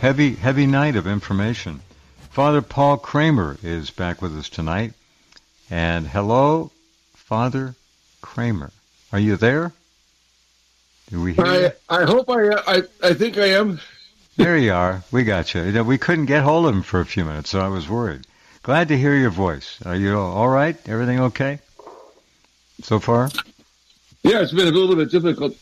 heavy night of information. Father Paul Kramer is back with us tonight. And hello, Father Kramer. Are you there? Do we hear you? I hope I think I am. There you are. We got you. We couldn't get hold of him for a few minutes, so I was worried. Glad to hear your voice. Are you all right? Everything okay so far? Yeah, it's been a little bit difficult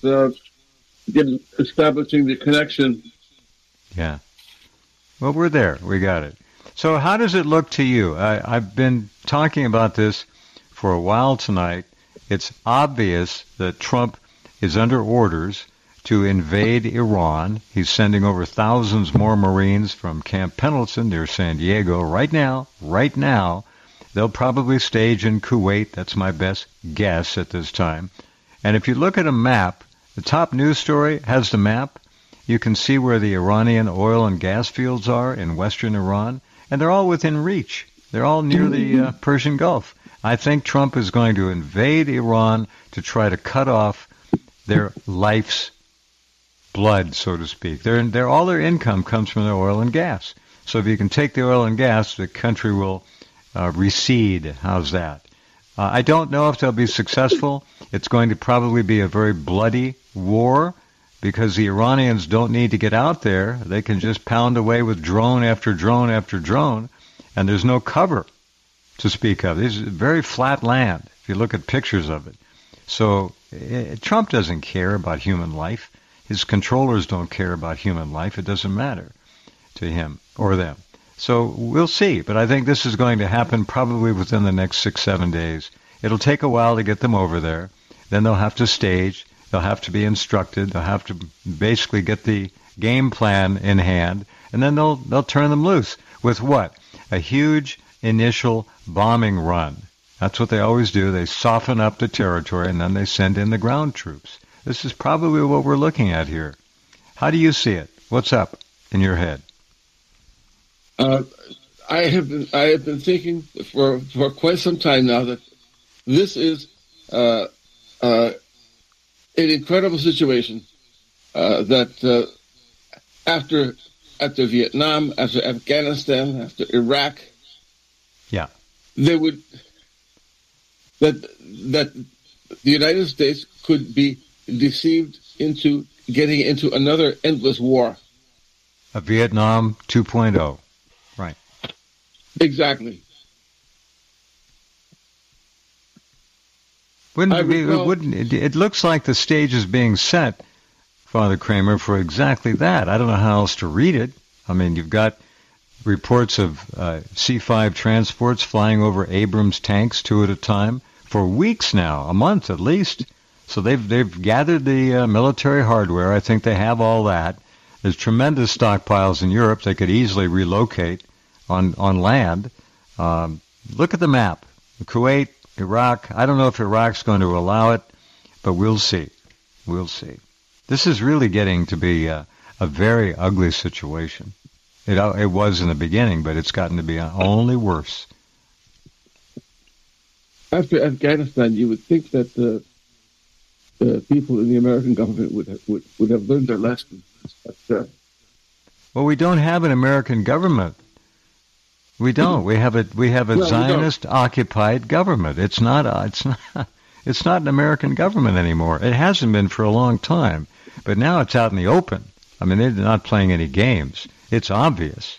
establishing the connection. Yeah. Well, we're there. We got it. So how does it look to you? I've been talking about this for a while tonight. It's obvious that Trump is under orders to invade Iran. He's sending over thousands more Marines from Camp Pendleton near San Diego right now. They'll probably stage in Kuwait. That's my best guess at this time. And if you look at a map, the top news story has the map. You can see where the Iranian oil and gas fields are in western Iran, and they're all within reach. They're all near the Persian Gulf. I think Trump is going to invade Iran to try to cut off their life's blood, so to speak. All their income comes from their oil and gas. So if you can take the oil and gas, the country will recede. How's that? I don't know if they'll be successful. It's going to probably be a very bloody war because the Iranians don't need to get out there. They can just pound away with drone after drone after drone, and there's no cover to speak of. This is very flat land if you look at pictures of it. So Trump doesn't care about human life. His controllers don't care about human life. It doesn't matter to him or them. So we'll see. But I think this is going to happen probably within the next 6-7 days. It'll take a while to get them over there. Then they'll have to stage. They'll have to be instructed. They'll have to basically get the game plan in hand. And then they'll turn them loose with what? A huge initial bombing run. That's what they always do. They soften up the territory, and then they send in the ground troops. This is probably what we're looking at here. How do you see it? What's up in your head? I have been thinking for quite some time now that this is an incredible situation. That after Vietnam, after Afghanistan, after Iraq, that the United States could be deceived into getting into another endless war. A Vietnam 2.0. Right. Exactly. It looks like the stage is being set, Father Kramer, for exactly that. I don't know how else to read it. I mean, you've got reports of C-5 transports flying over Abrams tanks 2 at a time for weeks now, a month at least. So they've gathered the military hardware. I think they have all that. There's tremendous stockpiles in Europe. They could easily relocate on land. Look at the map. Kuwait, Iraq. I don't know if Iraq's going to allow it, but we'll see. We'll see. This is really getting to be a very ugly situation. It was in the beginning, but it's gotten to be only worse. After Afghanistan, you would think that the people in the American government would have learned their lesson. Well, we don't have an American government. We don't. We have a Zionist-occupied government. It's not an American government anymore. It hasn't been for a long time, but now it's out in the open. I mean, they're not playing any games. It's obvious.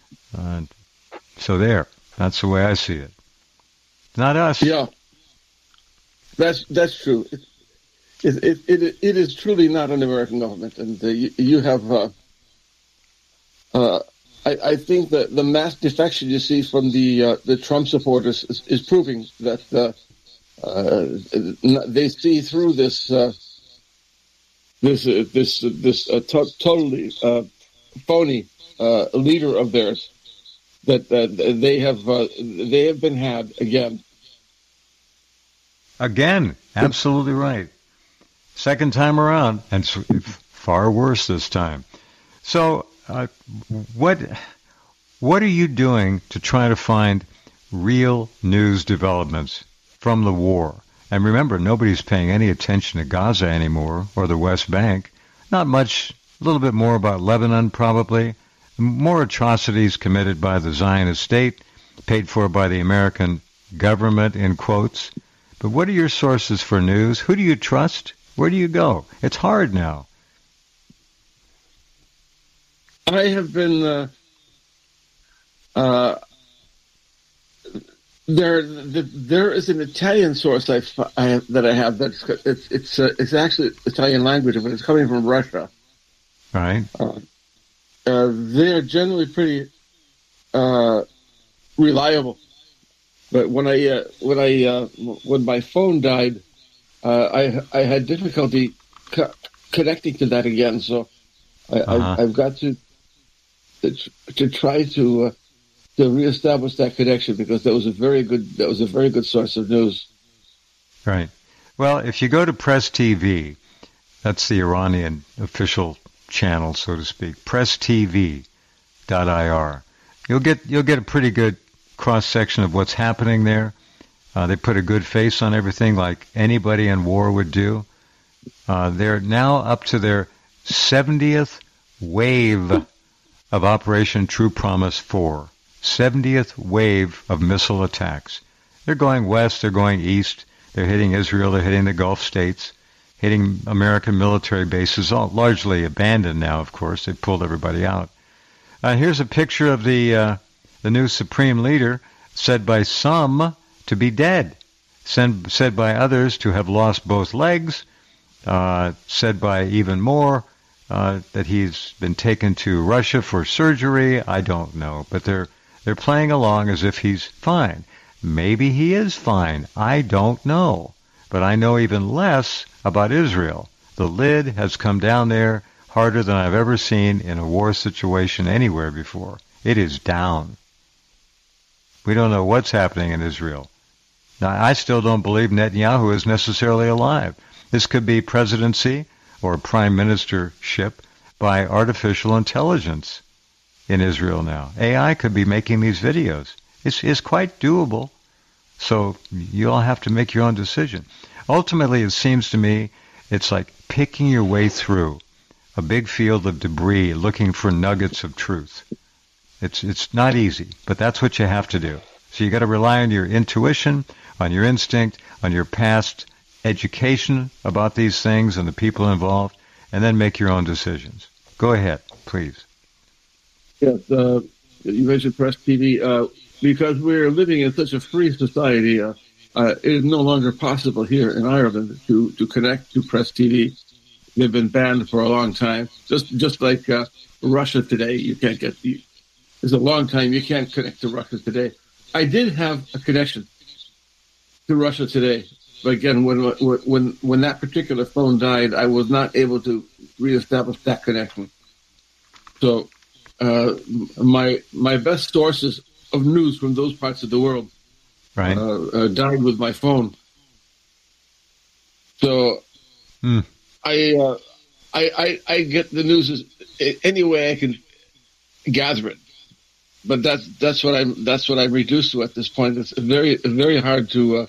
So there. That's the way I see it. Not us. Yeah, that's true. It is truly not an American government, and you have. I think that the mass defection you see from the Trump supporters is proving that they see through this totally phony leader of theirs, that they have been had again. Again, absolutely right. Second time around, and far worse this time. So, what are you doing to try to find real news developments from the war? And remember, nobody's paying any attention to Gaza anymore or the West Bank. Not much. A little bit more about Lebanon, probably. more atrocities committed by the Zionist state, paid for by the American government, in quotes. But what are your sources for news? Who do you trust? Where do you go? It's hard now. I have been there is an Italian source that I have it's actually Italian language, but it's coming from Russia. Right. They are generally pretty reliable. But when my phone died, I had difficulty connecting to that again. So I've got to try to reestablish that connection, because that was a very good source of news. Right. Well, if you go to Press TV, that's the Iranian official channel, so to speak, presstv.ir, you'll get a pretty good cross section of what's happening there. They put a good face on everything, like anybody in war would do. They're now up to their 70th wave of Operation True Promise 4. 70th wave of missile attacks. They're going west, they're going east, they're hitting Israel, they're hitting the Gulf states, hitting American military bases, all largely abandoned now, of course. They pulled everybody out. Here's a picture of the new supreme leader, said by some to be dead, said by others to have lost both legs, said by even more that he's been taken to Russia for surgery. I don't know, but they're playing along as if he's fine. Maybe he is fine. I don't know. But I know even less about Israel. The lid has come down there harder than I've ever seen in a war situation anywhere before. It is down. We don't know what's happening in Israel. Now, I still don't believe Netanyahu is necessarily alive. This could be presidency or prime ministership by artificial intelligence in Israel now. AI could be making these videos. It's quite doable. So you all have to make your own decision. Ultimately, it seems to me it's like picking your way through a big field of debris looking for nuggets of truth. It's not easy, but that's what you have to do. So you got to rely on your intuition, on your instinct, on your past education about these things and the people involved, and then make your own decisions. Go ahead, please. Yes, you mentioned Press TV. Because we're living in such a free society, it is no longer possible here in Ireland to connect to Press TV. They've been banned for a long time. Just like Russia today, you can't get there's a long time you can't connect to Russia today. I did have a connection to Russia today, but again, when that particular phone died, I was not able to reestablish that connection. So my best sources of news from those parts of the world right. Died with my phone. So I get the news any way I can gather it, but that's what I'm reduced to at this point. It's very hard to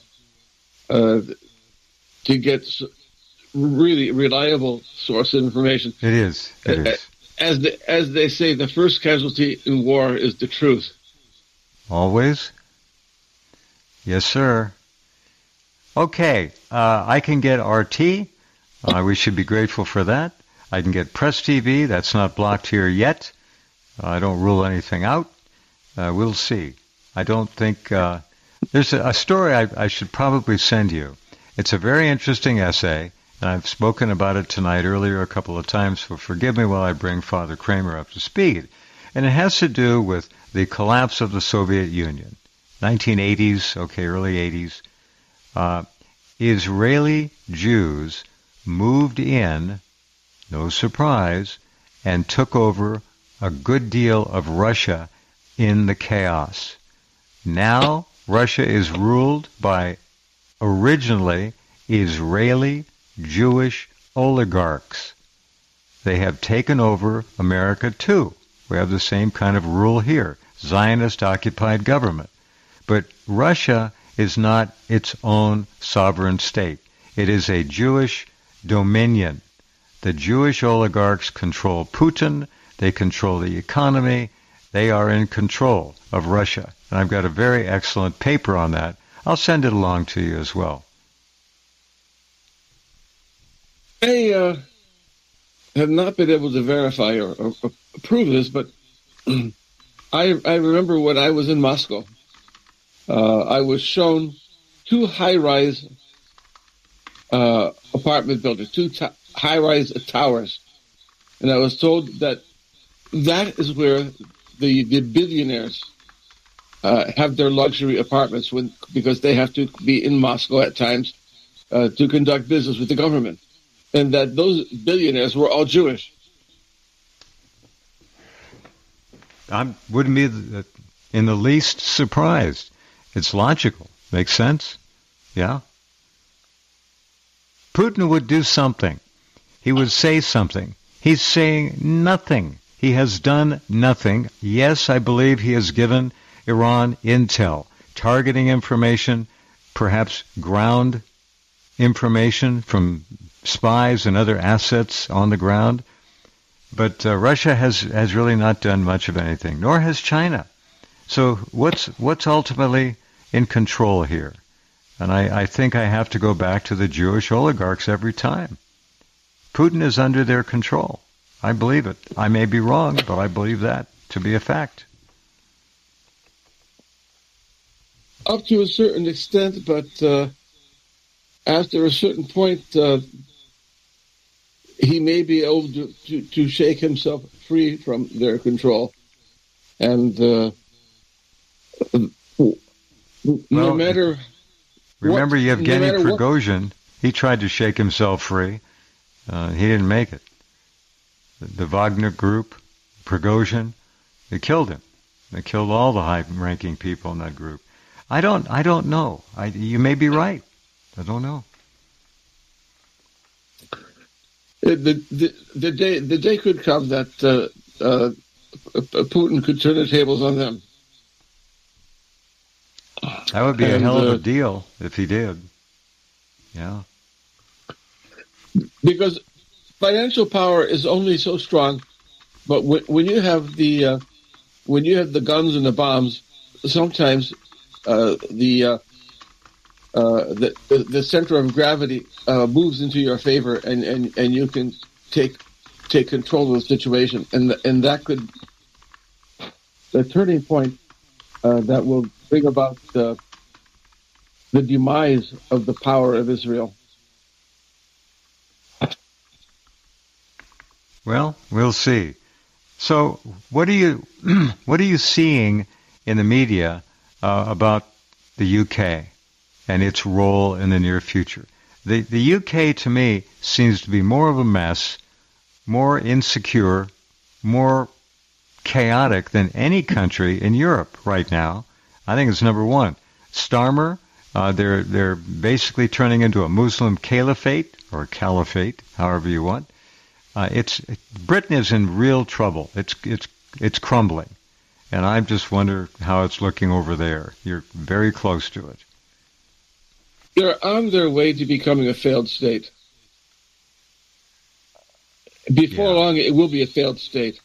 get really reliable source of information. It is. As they say, the first casualty in war is the truth. Always? Yes, sir. Okay, I can get RT. We should be grateful for that. I can get Press TV. That's not blocked here yet. I don't rule anything out. We'll see. I don't think... there's a story I should probably send you. It's a very interesting essay, and I've spoken about it tonight earlier a couple of times, so forgive me while I bring Father Kramer up to speed. And it has to do with the collapse of the Soviet Union. 1980s, early 80s. Israeli Jews moved in, no surprise, and took over a good deal of Russia in the chaos. Now, Russia is ruled by originally Israeli Jewish oligarchs. They have taken over America too. We have the same kind of rule here, Zionist-occupied government. But Russia is not its own sovereign state. It is a Jewish dominion. The Jewish oligarchs control Putin, They control the economy. They are in control of Russia. And I've got a very excellent paper on that. I'll send it along to you as well. I have not been able to verify or prove this, but I remember when I was in Moscow, I was shown two high-rise apartment buildings, two high-rise towers, and I was told that is where the billionaires have their luxury apartments because they have to be in Moscow at times to conduct business with the government, and that those billionaires were all Jewish. I wouldn't be in the least surprised. It's logical. Makes sense? Yeah. Putin would do something. He would say something. He's saying nothing. He has done nothing. Yes, I believe he has given Iran intel, targeting information, perhaps ground information from spies and other assets on the ground. But Russia has really not done much of anything, nor has China. So what's ultimately in control here? And I think I have to go back to the Jewish oligarchs every time. Putin is under their control. I believe it. I may be wrong, but I believe that to be a fact. Up to a certain extent, but after a certain point, he may be able to shake himself free from their control. And no matter... Remember Yevgeny Prigozhin, he tried to shake himself free. He didn't make it. The Wagner group, Prigozhin, they killed him. They killed all the high-ranking people in that group. I don't know. You may be right. I don't know. The day could come that Putin could turn the tables on them. That would be a hell of a deal if he did. Yeah. Because financial power is only so strong, but when you have the guns and the bombs, sometimes the center of gravity moves into your favor, and you can take control of the situation, and that could the turning point that will bring about the demise of the power of Israel. Well, we'll see. So, what are you seeing in the media about the UK and its role in the near future? The UK, to me, seems to be more of a mess, more insecure, more chaotic than any country in Europe right now. I think it's number one. Starmer, they're basically turning into a Muslim caliphate, or caliphate, however you want. Britain is in real trouble. It's crumbling, and I just wonder how it's looking over there. You're very close to it. They're on their way to becoming a failed state. Before long, it will be a failed state.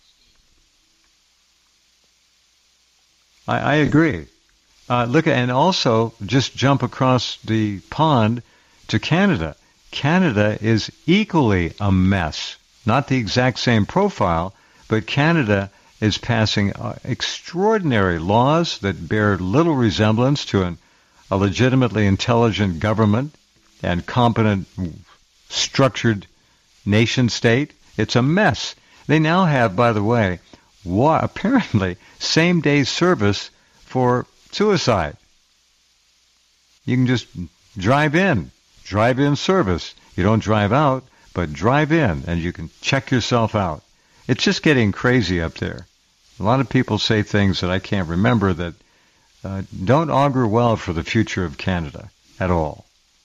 I agree. And also just jump across the pond to Canada. Canada is equally a mess. Not the exact same profile, but Canada is passing extraordinary laws that bear little resemblance to a legitimately intelligent government and competent, structured nation state. It's a mess. They now have, by the way, apparently same-day service for suicide. You can just drive in service. You don't drive out, but drive in, and you can check yourself out. It's just getting crazy up there. A lot of people say things that I can't remember that don't augur well for the future of Canada at all.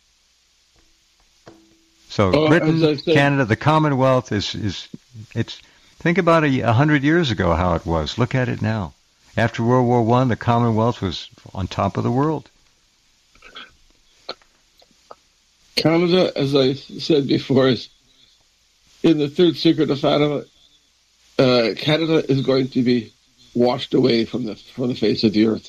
So Britain, Canada, the Commonwealth it's think about 100 years ago how it was. Look at it now. After World War I, the Commonwealth was on top of the world. Canada, as I said before, is in the third secret of Fatima. Canada is going to be washed away from the face of the earth.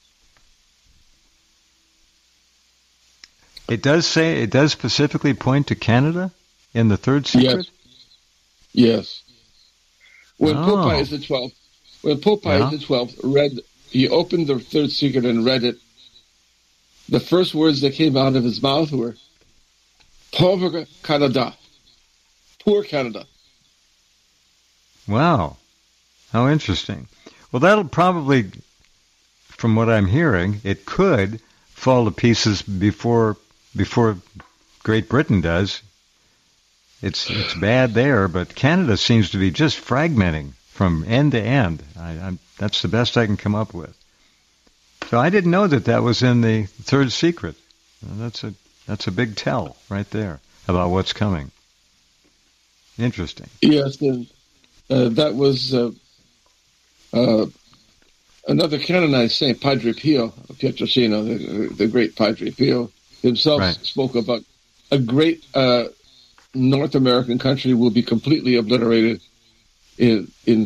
It does specifically point to Canada in the third secret? Yes. When Pope Pius XII, he opened the third secret and read it, the first words that came out of his mouth were, Pauvre Canada. Poor Canada. Wow. How interesting. Well, that'll probably, from what I'm hearing, it could fall to pieces before Great Britain does. It's bad there, but Canada seems to be just fragmenting from end to end. That's the best I can come up with. So I didn't know that was in the third secret. That's a big tell right there about what's coming. Interesting. Yes, and that was another canonized saint, Padre Pio Pietrelcino, the great Padre Pio himself spoke about a great North American country will be completely obliterated and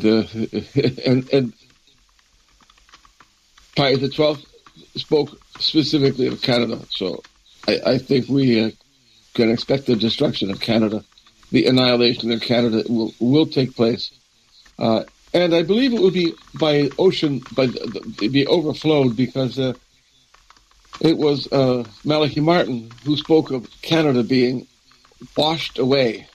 Pius XII spoke specifically of Canada. So I think we can expect the destruction of Canada. The annihilation of Canada will take place. And I believe it will be by ocean, be overflowed, because it was Malachi Martin who spoke of Canada being washed away.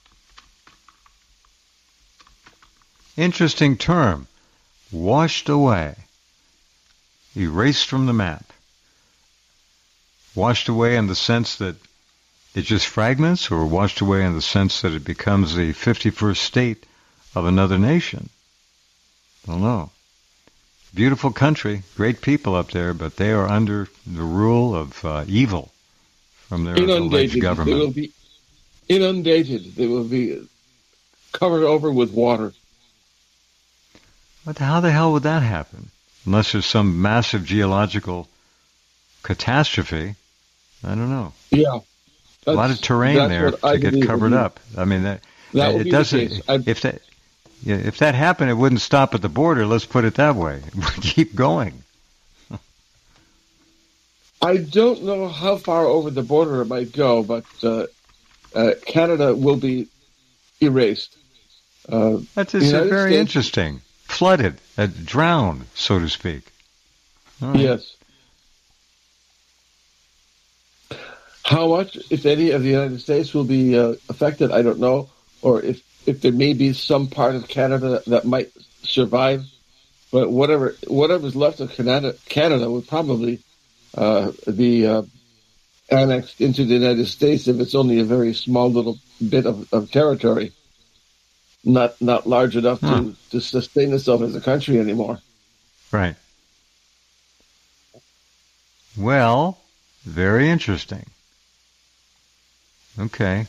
Interesting term. Washed away. Erased from the map. Washed away in the sense that it just fragments, or washed away in the sense that it becomes the 51st state of another nation? I don't know. Beautiful country, great people up there, but they are under the rule of evil from their alleged government. They will be inundated. They will be covered over with water. But how the hell would that happen? Unless there's some massive geological catastrophe. I don't know. Yeah. A lot of terrain there to get covered up. I mean, it doesn't. If that happened, it wouldn't stop at the border. Let's put it that way. It would keep going. I don't know how far over the border it might go, but Canada will be erased. That's very interesting. Flooded, drowned, so to speak. Right. Yes. How much, if any, of the United States will be affected, I don't know. Or if there may be some part of Canada that might survive. But whatever's left of Canada would probably be annexed into the United States if it's only a very small little bit of territory. Not large enough to sustain itself as a country anymore. Right. Well, very interesting. Okay.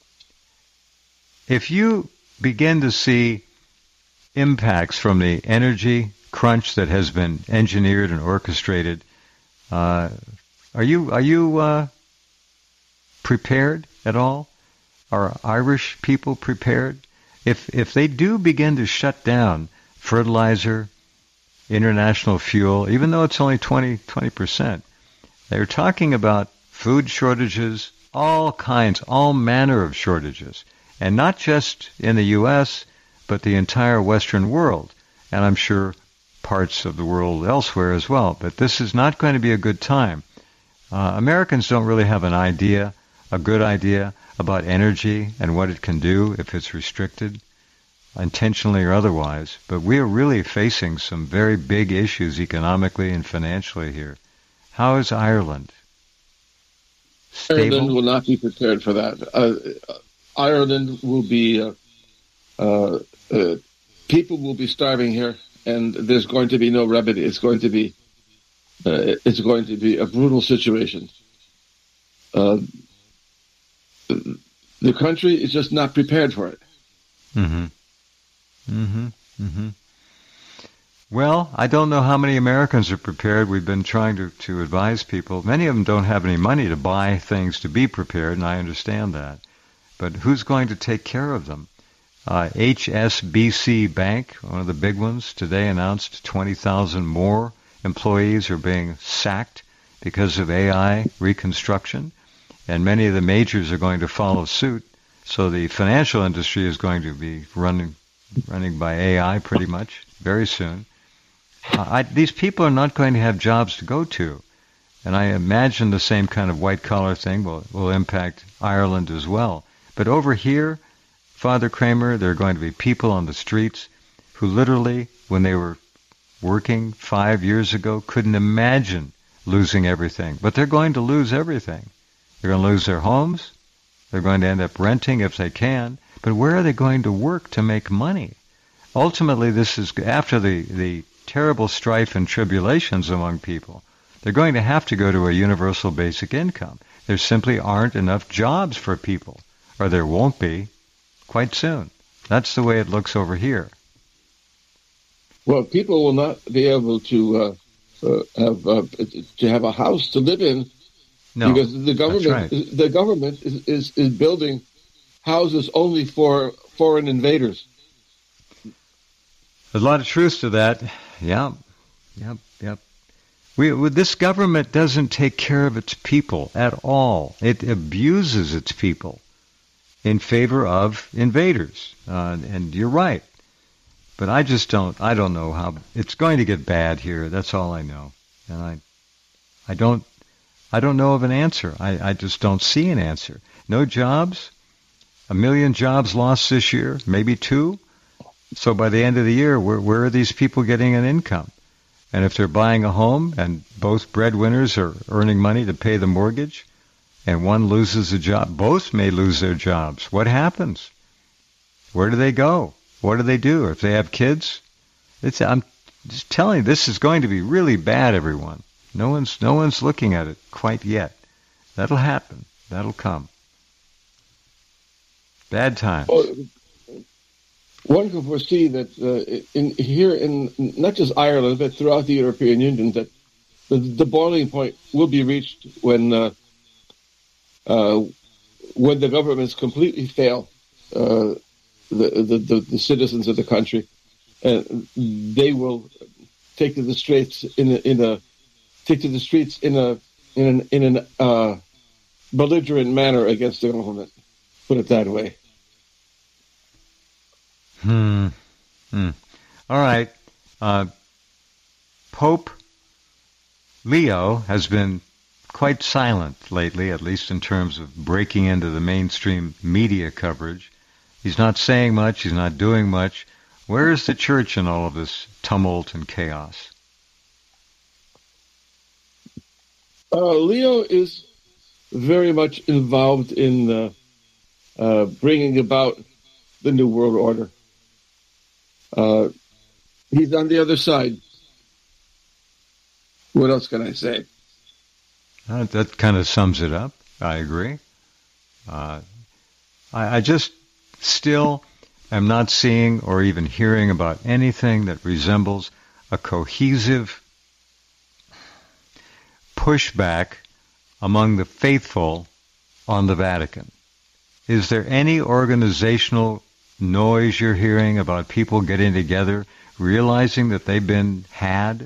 If you begin to see impacts from the energy crunch that has been engineered and orchestrated, are you prepared at all? Are Irish people prepared? If they do begin to shut down fertilizer, international fuel, even though it's only 20%, they're talking about food shortages, all manner of shortages, and not just in the U.S., but the entire Western world, and I'm sure parts of the world elsewhere as well. But this is not going to be a good time. Americans don't really have a good idea about energy and what it can do if it's restricted, intentionally or otherwise. But we are really facing some very big issues economically and financially here. How is Ireland? Stable? Ireland will not be prepared for that. Ireland will be, people will be starving here, and there's going to be no remedy. It's going to be a brutal situation. The country is just not prepared for it. Mm-hmm. Mm-hmm. Mm-hmm. Well, I don't know how many Americans are prepared. We've been trying to advise people. Many of them don't have any money to buy things to be prepared, and I understand that. But who's going to take care of them? HSBC Bank, one of the big ones, today announced 20,000 more employees are being sacked because of AI reconstruction, and many of the majors are going to follow suit. So the financial industry is going to be running by AI pretty much very soon. These people are not going to have jobs to go to. And I imagine the same kind of white-collar thing will impact Ireland as well. But over here, Father Kramer, there are going to be people on the streets who literally, when they were working 5 years ago, couldn't imagine losing everything. But they're going to lose everything. They're going to lose their homes. They're going to end up renting if they can. But where are they going to work to make money? Ultimately, this is after the terrible strife and tribulations among people. They're going to have to go to a universal basic income. There simply aren't enough jobs for people, or there won't be quite soon. That's the way it looks over here. Well, people will not be able to have a house to live in, because the government is building houses only for foreign invaders. There's a lot of truth to that. Yep. This government doesn't take care of its people at all. It abuses its people in favor of invaders. And you're right. But I don't know how it's going to get bad here. That's all I know. And I don't know of an answer. I just don't see an answer. No jobs, 1 million jobs lost this year, maybe 2. So by the end of the year, where are these people getting an income? And if they're buying a home and both breadwinners are earning money to pay the mortgage and one loses a job, both may lose their jobs. What happens? Where do they go? What do they do? If they have kids? I'm just telling you, this is going to be really bad, everyone. No one's looking at it quite yet. That'll happen. That'll come. Bad times. One can foresee that in not just Ireland but throughout the European Union, that the boiling point will be reached when the governments completely fail the citizens of the country, and they will take to the streets in a belligerent manner against the government. Put it that way. All right. Pope Leo has been quite silent lately, at least in terms of breaking into the mainstream media coverage. He's not saying much. He's not doing much. Where is the church in all of this tumult and chaos? Leo is very much involved in bringing about the New World Order. He's on the other side. What else can I say? That kind of sums it up. I agree. I just still am not seeing or even hearing about anything that resembles a cohesive pushback among the faithful on the Vatican. Is there any organizational noise you're hearing about people getting together, realizing that they've been had?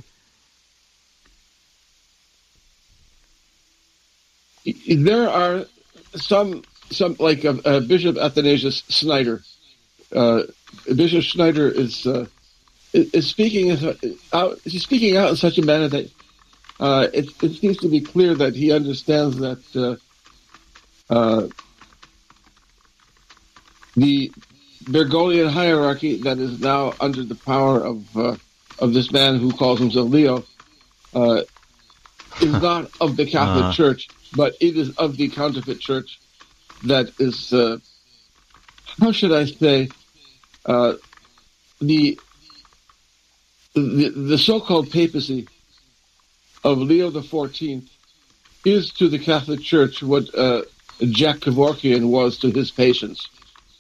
There are some like Bishop Athanasius Schneider. Bishop Schneider is speaking out. He's speaking out in such a manner that it seems to be clear that he understands that the Bergoglian hierarchy that is now under the power of this man who calls himself Leo is not of the Catholic Church, but it is of the counterfeit church that is, how should I say, the so-called papacy of Leo XIV is to the Catholic Church what Jack Kevorkian was to his patients.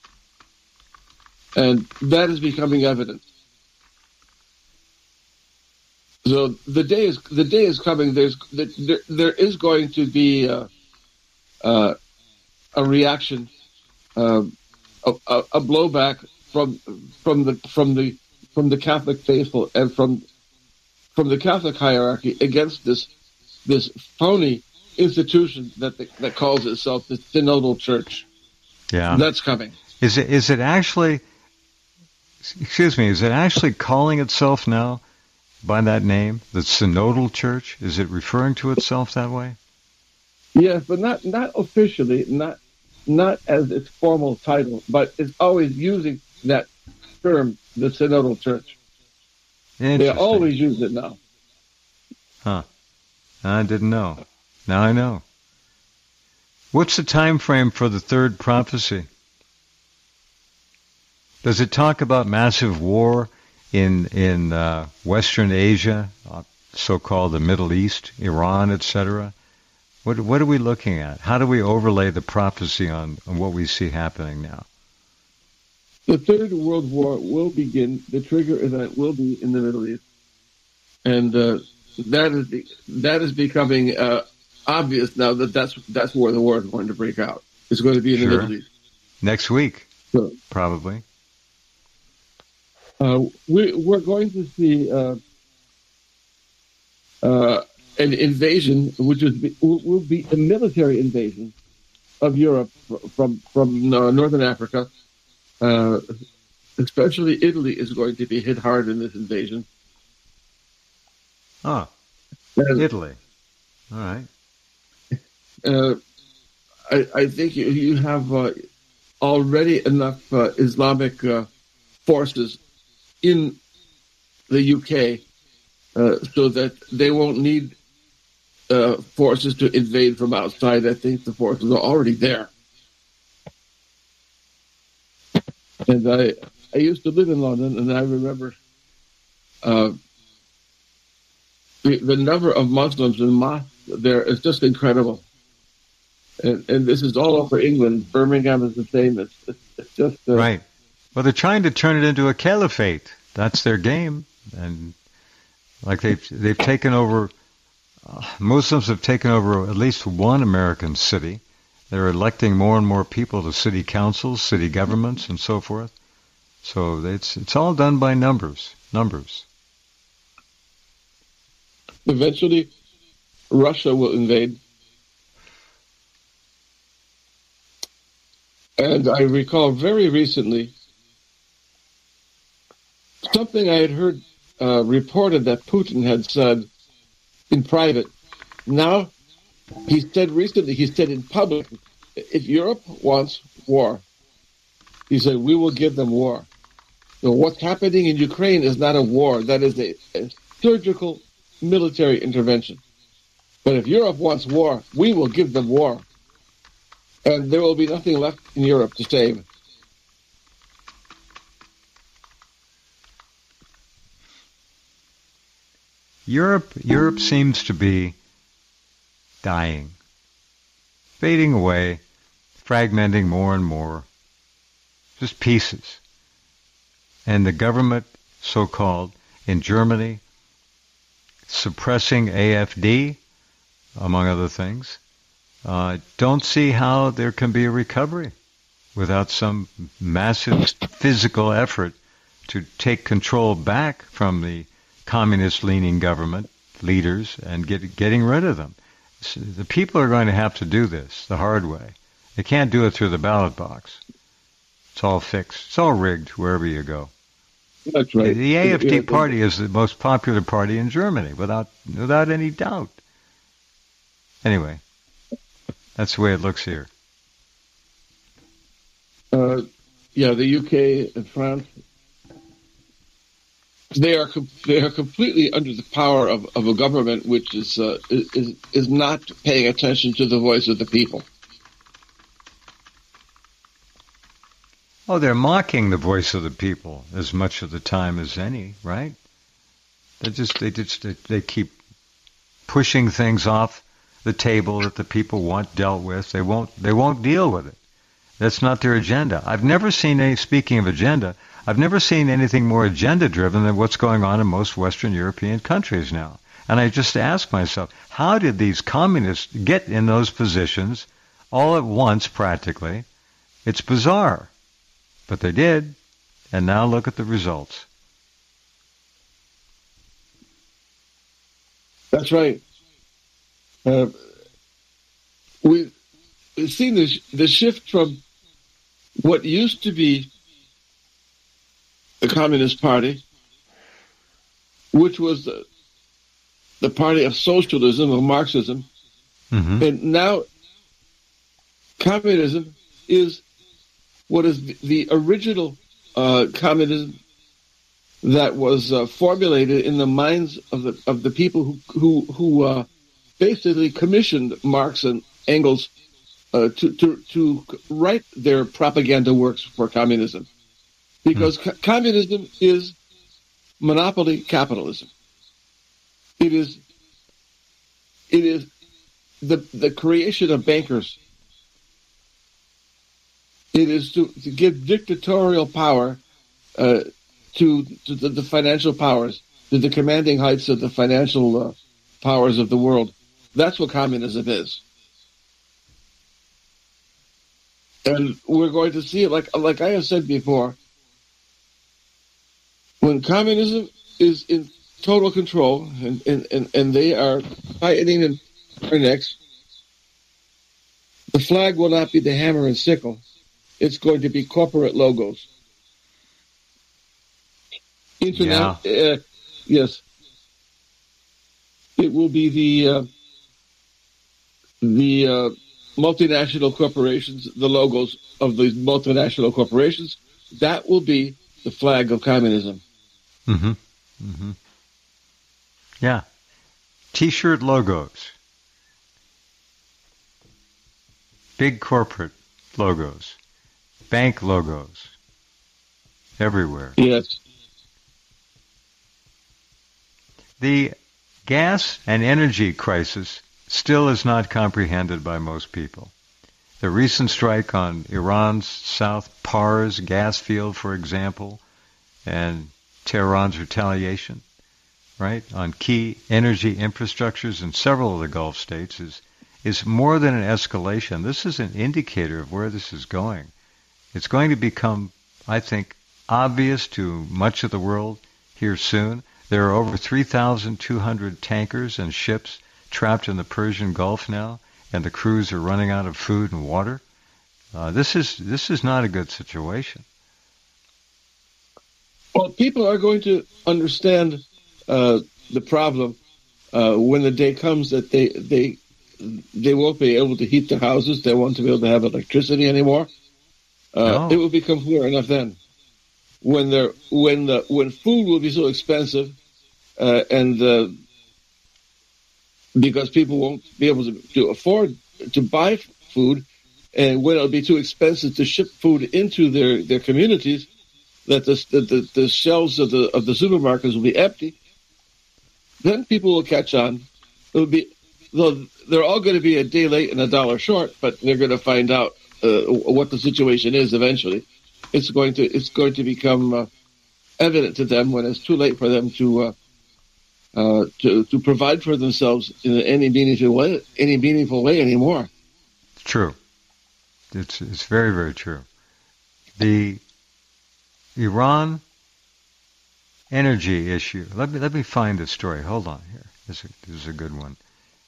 And that is becoming evident. So the day is coming. There is going to be a reaction, a blowback from the Catholic faithful and from the Catholic hierarchy against this phony institution that calls itself the Synodal Church. Yeah, that's coming. Is it actually? Excuse me. Is it actually calling itself now by that name, the Synodal Church? Is it referring to itself that way? Yes, but not officially, not as its formal title, but it's always using that term, the Synodal Church. They always use it now. Huh. I didn't know. Now I know. What's the time frame for the third prophecy? Does it talk about massive war in Western Asia, so-called the Middle East, Iran, etc.? What are we looking at? How do we overlay the prophecy on what we see happening now? The Third World War will begin. The trigger event will be in the Middle East, and that is becoming obvious now that's where the war is going to break out. It's going to be in the Middle East next week, probably. We're going to see an invasion, which will be a military invasion of Europe from Northern Africa. Especially Italy is going to be hit hard in this invasion. Italy. All right. I think you have already enough Islamic forces in the UK so that they won't need forces to invade from outside. I think the forces are already there. And I used to live in London, and I remember the number of Muslims in mosques there is just incredible. And this is all over England. Birmingham is the same. It's just right. Well, they're trying to turn it into a caliphate. That's their game, and like they've taken over. Muslims have taken over at least one American city. They're electing more and more people to city councils, city governments, and so forth. So it's all done by numbers. Eventually, Russia will invade. And I recall very recently something I had heard reported that Putin had said in private. Now, he said in public, if Europe wants war, he said, we will give them war. So what's happening in Ukraine is not a war. That is a surgical military intervention. But if Europe wants war, we will give them war. And there will be nothing left in Europe to save. Europe seems to be dying, fading away, fragmenting more and more, just pieces. And the government, so-called, in Germany, suppressing AfD, among other things, don't see how there can be a recovery without some massive physical effort to take control back from the communist-leaning government leaders and getting rid of them. So the people are going to have to do this the hard way. They can't do it through the ballot box. It's all fixed. It's all rigged wherever you go. That's right. The AfD party is the most popular party in Germany, without any doubt. Anyway, that's the way it looks here. The UK and France, they are completely under the power of a government which is not paying attention to the voice of the people. Oh, they're mocking the voice of the people as much of the time as any, right? They keep pushing things off the table that the people want dealt with. They won't deal with it. That's not their agenda. I've never seen speaking of agenda, I've never seen anything more agenda-driven than what's going on in most Western European countries now. And I just ask myself, how did these communists get in those positions all at once, practically? It's bizarre. But they did. And now look at the results. That's right. We've seen the shift from what used to be the Communist Party, which was the party of socialism, of Marxism, and now communism is what is the original communism that was formulated in the minds of the people who basically commissioned Marx and Engels to write their propaganda works for communism, because communism is monopoly capitalism. It is the creation of bankers. It is to give dictatorial power to the financial powers, to the commanding heights of the financial powers of the world. That's what communism is. And we're going to see it, like I have said before, when communism is in total control and they are fighting in our necks, the flag will not be the hammer and sickle. It's going to be corporate logos. Internet, yes. It will be the multinational corporations, the logos of these multinational corporations. That will be the flag of communism. Yeah. T-shirt logos. Big corporate logos. Bank logos. Everywhere. Yes. The gas and energy crisis still is not comprehended by most people. The recent strike on Iran's South Pars gas field, for example, and Tehran's retaliation, right, on key energy infrastructures in several of the Gulf states is more than an escalation. This is an indicator of where this is going. It's going to become, I think, obvious to much of the world here soon. There are over 3,200 tankers and ships trapped in the Persian Gulf now, and the crews are running out of food and water. This is not a good situation. Well, people are going to understand the problem when the day comes that they won't be able to heat their houses. They won't be able to have electricity anymore. No. It will become clear enough then. When food will be so expensive, and because people won't be able to afford to buy food, and when it'll be too expensive to ship food into their communities, that the shelves of the supermarkets will be empty, then people will catch on. They're all going to be a day late and a dollar short, but they're going to find out what the situation is eventually. It's going to become evident to them when it's too late for them to provide for themselves in any meaningful way anymore. True. It's very, very true. The Iran energy issue. Let me find this story. Hold on here. This is a good one.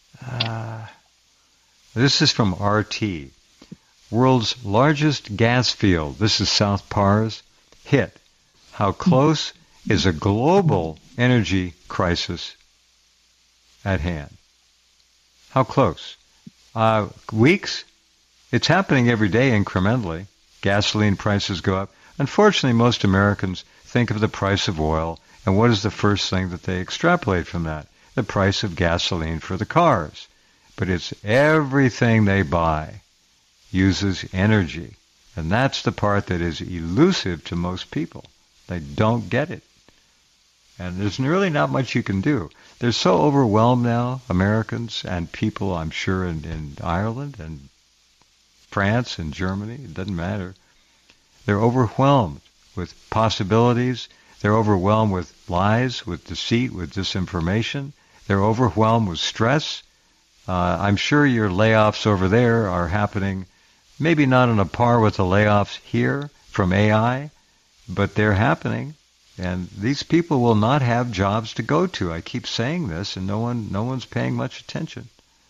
This is from RT. World's largest gas field, this is South Pars, hit. How close is a global energy crisis at hand? How close? Weeks? It's happening every day incrementally. Gasoline prices go up. Unfortunately, most Americans think of the price of oil, and what is the first thing that they extrapolate from that? The price of gasoline for the cars. But it's everything they buy uses energy. And that's the part that is elusive to most people. They don't get it. And there's really not much you can do. They're so overwhelmed now, Americans and people, I'm sure, in Ireland and France and Germany, it doesn't matter. They're overwhelmed with possibilities. They're overwhelmed with lies, with deceit, with disinformation. They're overwhelmed with stress. I'm sure your layoffs over there are happening maybe not on a par with the layoffs here from AI, but they're happening. And these people will not have jobs to go to. I keep saying this, and no one's paying much attention.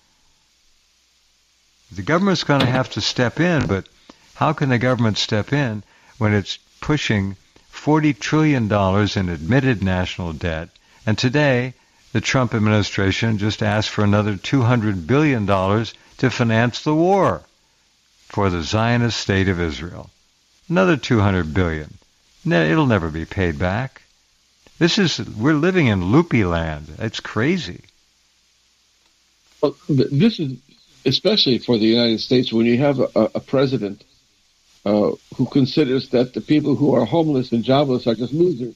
The government's going to have to step in, but how can the government step in when it's pushing $40 trillion in admitted national debt? And today, the Trump administration just asked for another $200 billion to finance the war for the Zionist state of Israel. Another $200 billion. It'll never be paid back. We're living in loopy land. It's crazy. Well, this is especially for the United States when you have a president who considers that the people who are homeless and jobless are just losers.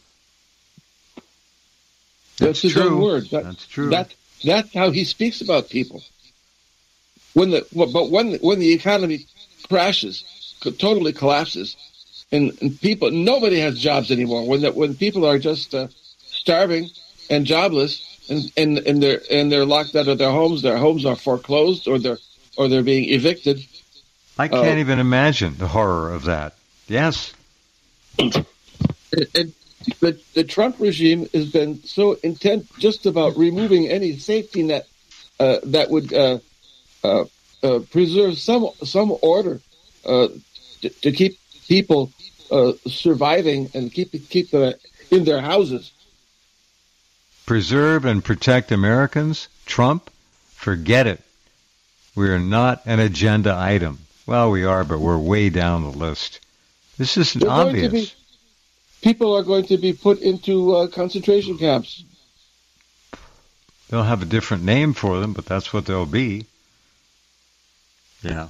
That's his own word. That's true. That's how he speaks about people. When the economy crashes, totally collapses, and people, nobody has jobs anymore. When people are just starving and jobless, and they're locked out of their homes are foreclosed, or they're being evicted. I can't even imagine the horror of that. Yes. And the Trump regime has been so intent just about removing any safety net that would preserve some order to keep people surviving and keep them in their houses. Preserve and protect Americans? Trump? Forget it. We are not an agenda item. Well, we are, but we're way down the list. This is obvious. People are going to be put into concentration camps. They'll have a different name for them, but that's what they'll be. Yeah.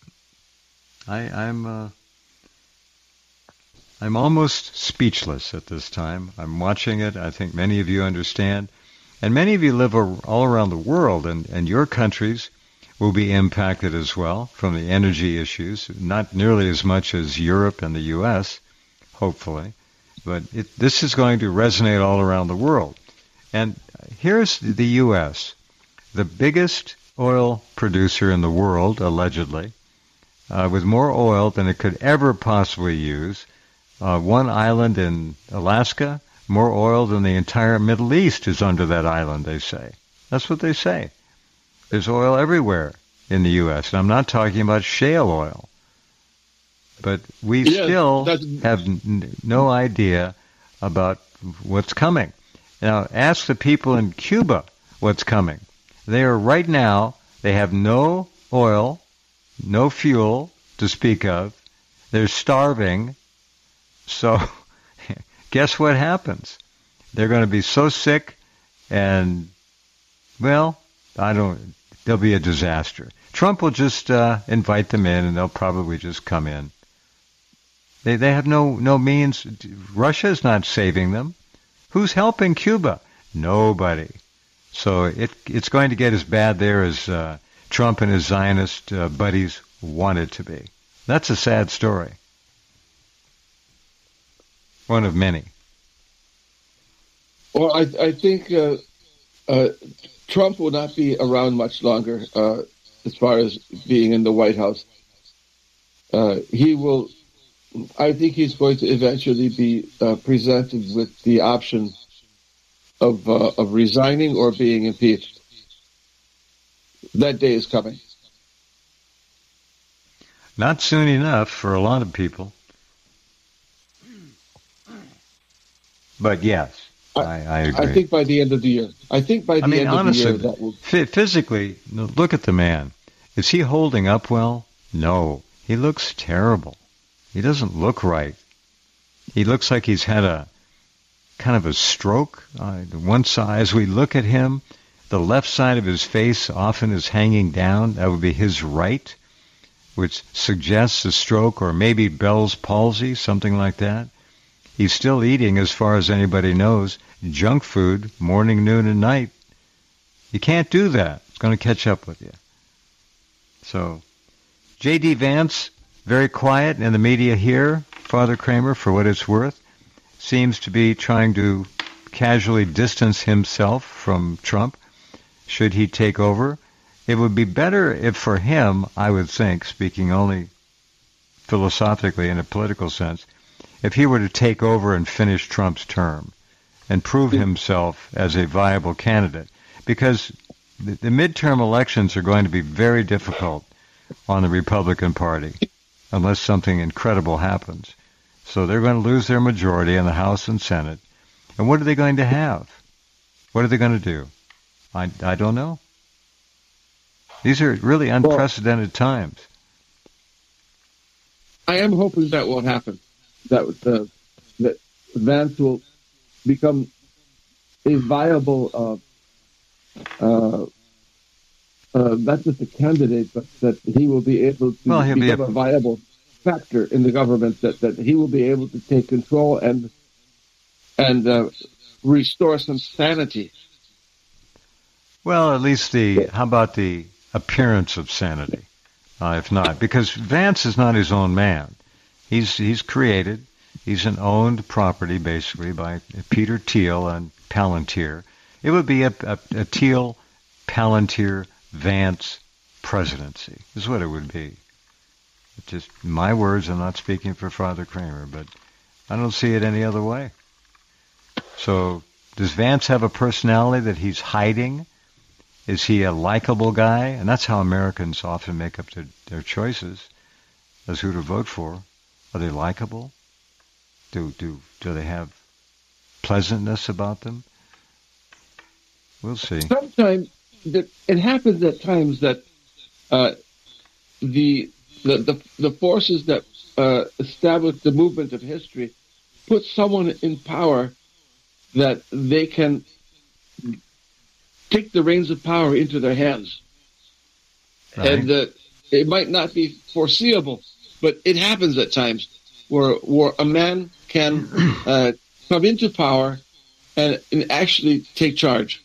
I'm almost speechless at this time. I'm watching it. I think many of you understand. And many of you live all around the world, and your countries will be impacted as well from the energy issues, not nearly as much as Europe and the U.S., hopefully. But this is going to resonate all around the world. And here's the U.S., the biggest oil producer in the world, allegedly, with more oil than it could ever possibly use. One island in Alaska, more oil than the entire Middle East is under that island, they say. That's what they say. There's oil everywhere in the U.S., and I'm not talking about shale oil. But we still have no idea about what's coming. Now, ask the people in Cuba what's coming. They have no oil, no fuel to speak of. They're starving. So guess what happens? They're going to be so sick and, well, there'll be a disaster. Trump will just invite them in, and they'll probably just come in. They have no means. Russia's not saving them. Who's helping Cuba? Nobody. So it's going to get as bad there as Trump and his Zionist buddies want it to be. That's a sad story. One of many. Well, I think Trump will not be around much longer as far as being in the White House. I think he's going to eventually be presented with the option of resigning or being impeached. That day is coming. Not soon enough for a lot of people. But yes, I agree. I think by the end of the year. Honestly, that will... physically, look at the man. Is he holding up well? No. He looks terrible. He doesn't look right. He looks like he's had a kind of a stroke. One side, as we look at him, the left side of his face often is hanging down. That would be his right, which suggests a stroke or maybe Bell's palsy, something like that. He's still eating, as far as anybody knows, junk food morning, noon, and night. You can't do that. It's going to catch up with you. So, J.D. Vance, very quiet in the media here, Father Kramer, for what it's worth, seems to be trying to casually distance himself from Trump. Should he take over? It would be better if for him, I would think, speaking only philosophically in a political sense, if he were to take over and finish Trump's term and prove himself as a viable candidate, because the midterm elections are going to be very difficult on the Republican Party unless something incredible happens. So they're going to lose their majority in the House and Senate. And what are they going to have? What are they going to do? I don't know. These are really unprecedented times. I am hoping that will happen. That Vance will become a viable, not just a candidate, but that he will be able to become a viable factor in the government. That he will be able to take control and restore some sanity. Well, at least how about the appearance of sanity, if not? Because Vance is not his own man. He's created, he's an owned property, basically, by Peter Thiel and Palantir. It would be a Thiel, Palantir, Vance presidency, is what it would be. It's just my words, I'm not speaking for Father Kramer, but I don't see it any other way. So, does Vance have a personality that he's hiding? Is he a likable guy? And that's how Americans often make up their choices as who to vote for. Are they likable? Do they have pleasantness about them? We'll see. Sometimes it happens at times that the forces that establish the movement of history put someone in power that they can take the reins of power into their hands. Right. And it might not be foreseeable, but it happens at times where a man can come into power and actually take charge.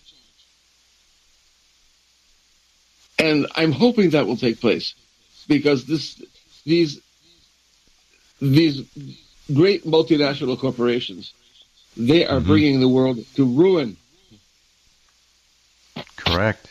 And I'm hoping that will take place because these great multinational corporations, they are bringing the world to ruin. Correct.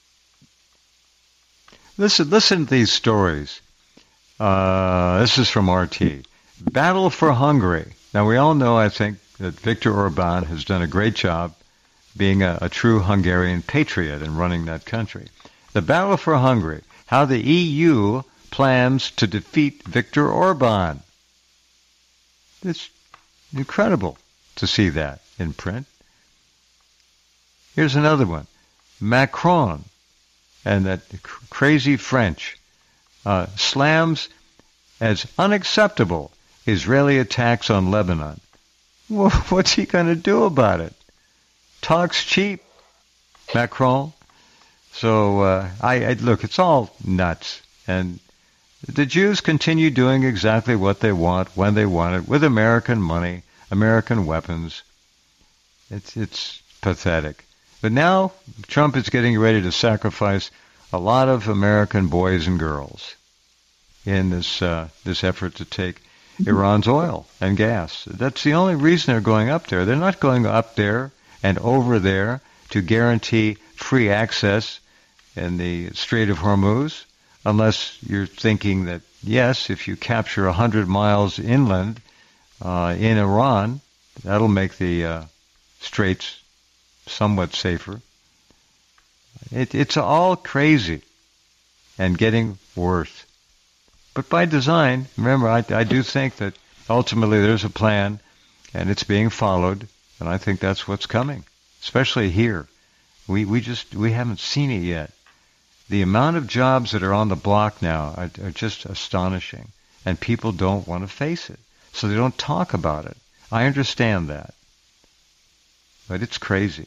Listen to these stories. This is from RT. Battle for Hungary. Now, we all know, I think, that Viktor Orban has done a great job being a true Hungarian patriot and running that country. The battle for Hungary. How the EU plans to defeat Viktor Orban. It's incredible to see that in print. Here's another one. Macron and that crazy French slams as unacceptable Israeli attacks on Lebanon. Well, what's he going to do about it? Talks cheap, Macron. So I look, it's all nuts. And the Jews continue doing exactly what they want, when they want it, with American money, American weapons. It's pathetic. But now Trump is getting ready to sacrifice a lot of American boys and girls in this effort to take Iran's oil and gas. That's the only reason they're going up there. They're not going up there and over there to guarantee free access in the Strait of Hormuz, unless you're thinking that, yes, if you capture 100 miles inland in Iran, that'll make the straits somewhat safer. It's all crazy and getting worse. But by design, remember, I do think that ultimately there's a plan and it's being followed, and I think that's what's coming, especially here. We haven't seen it yet. The amount of jobs that are on the block now are just astonishing, and people don't want to face it, so they don't talk about it. I understand that, but it's crazy.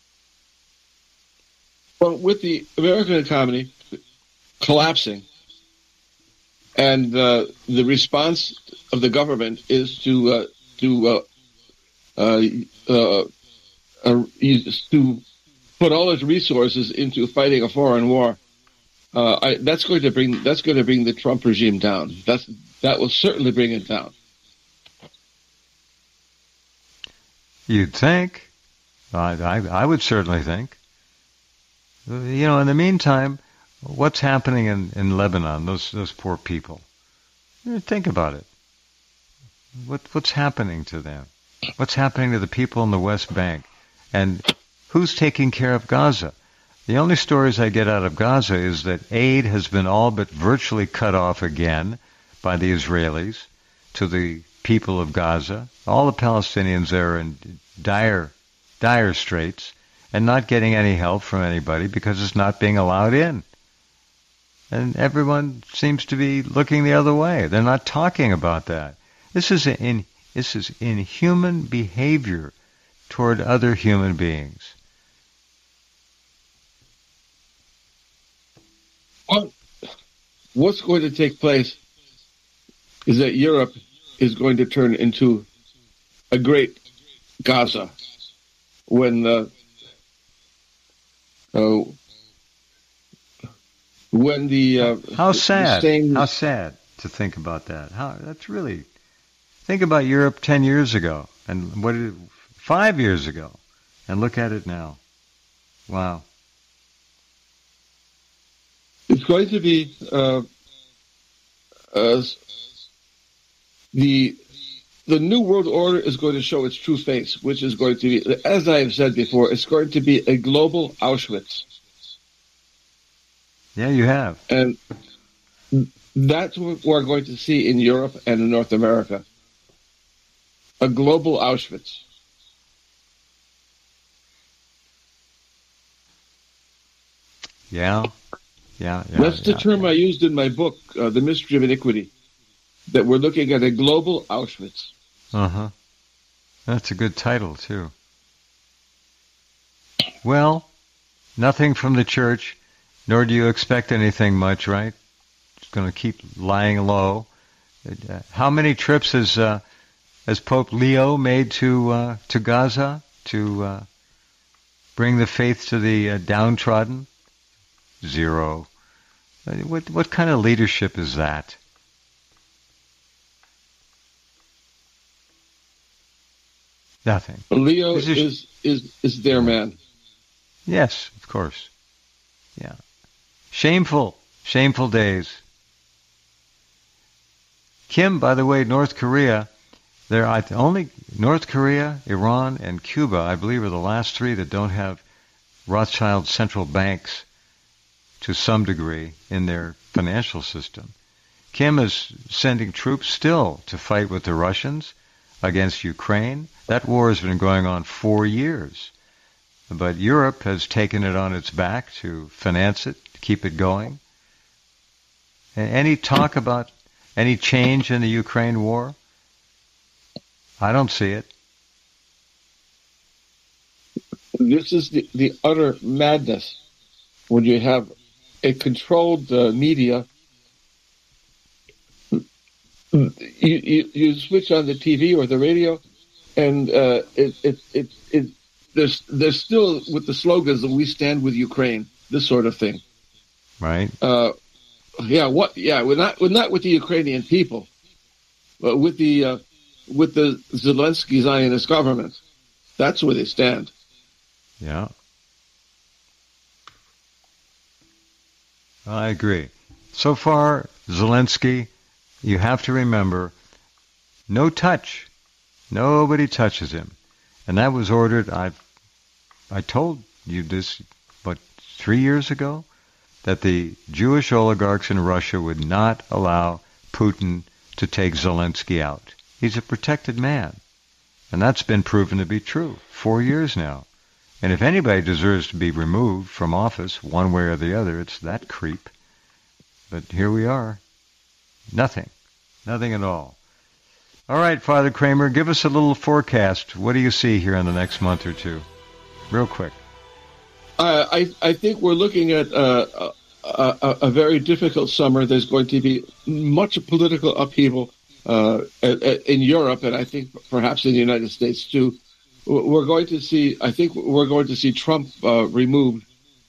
Well, with the American economy collapsing, and the response of the government is to put all its resources into fighting a foreign war. That's going to bring the Trump regime down. That will certainly bring it down. You'd think. I would certainly think. You know, in the meantime, what's happening in Lebanon? Those poor people. Think about it. What's happening to them? What's happening to the people in the West Bank? And who's taking care of Gaza? The only stories I get out of Gaza is that aid has been all but virtually cut off again by the Israelis to the people of Gaza. All the Palestinians there are in dire straits and not getting any help from anybody because it's not being allowed in. And everyone seems to be looking the other way. They're not talking about that. This is inhuman behavior toward other human beings. What's going to take place is that Europe is going to turn into a great Gaza when the how sad to think about that. Think about Europe 10 years ago and 5 years ago, and look at it now. Wow. It's going to be the new world order is going to show its true face, which is going to be, as I have said before, it's going to be a global Auschwitz. Yeah, you have. And that's what we're going to see in Europe and in North America. A global Auschwitz. Yeah. That's the term I used in my book, The Mystery of Iniquity, that we're looking at a global Auschwitz. Uh-huh. That's a good title, too. Well, nothing from the church, nor do you expect anything much, right? It's going to keep lying low. How many trips has Pope Leo made to Gaza to bring the faith to the downtrodden? 0. What kind of leadership is that? Nothing. Leo is their man. Yes, of course. Yeah. Shameful days. Kim, by the way, North Korea, only North Korea, Iran, and Cuba, I believe, are the last 3 that don't have Rothschild central banks to some degree in their financial system. Kim is sending troops still to fight with the Russians against Ukraine. That war has been going on 4 years. But Europe has taken it on its back to finance it, to keep it going. Any talk about any change in the Ukraine war? I don't see it. This is the utter madness when you have a controlled media. You switch on the TV or the radio, and there's still with the slogans that we stand with Ukraine, this sort of thing. Right. We're not with the Ukrainian people, but with the Zelensky Zionist government. That's where they stand. Yeah. I agree. So far, Zelensky, you have to remember, no touch. Nobody touches him. And that was ordered, I told you this, 3 years ago, that the Jewish oligarchs in Russia would not allow Putin to take Zelensky out. He's a protected man. And that's been proven to be true. 4 years now. And if anybody deserves to be removed from office, one way or the other, it's that creep. But here we are. Nothing at all. All right, Father Kramer, give us a little forecast. What do you see here in the next month or two? Real quick. I think we're looking at a very difficult summer. There's going to be much political upheaval in Europe, and I think perhaps in the United States too. We're going to see Trump removed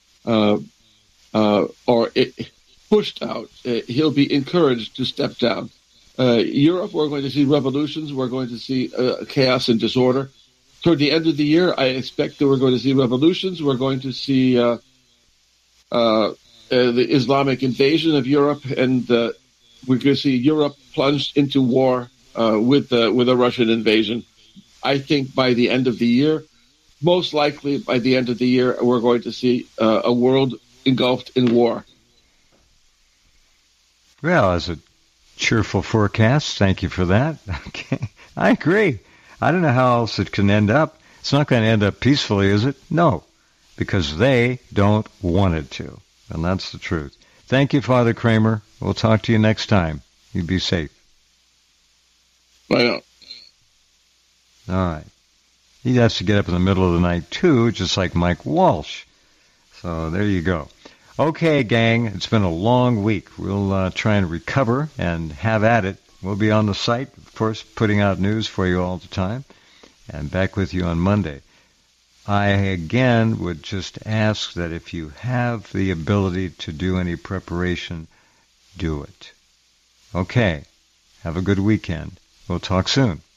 or pushed out. He'll be encouraged to step down. Europe, we're going to see revolutions. We're going to see chaos and disorder. Toward the end of the year, I expect that we're going to see revolutions. We're going to see the Islamic invasion of Europe, and we're going to see Europe plunged into war with a Russian invasion. I think by the end of the year, most likely by the end of the year, we're going to see a world engulfed in war. Well, as a cheerful forecast, thank you for that. Okay, I agree. I don't know how else it can end up. It's not going to end up peacefully, is it? No, because they don't want it to. And that's the truth. Thank you, Father Kramer. We'll talk to you next time. You be safe. Bye now. All right. He has to get up in the middle of the night, too, just like Mike Walsh. So there you go. Okay, gang, it's been a long week. We'll try and recover and have at it. We'll be on the site, of course, putting out news for you all the time, and back with you on Monday. I, again, would just ask that if you have the ability to do any preparation, do it. Okay. Have a good weekend. We'll talk soon.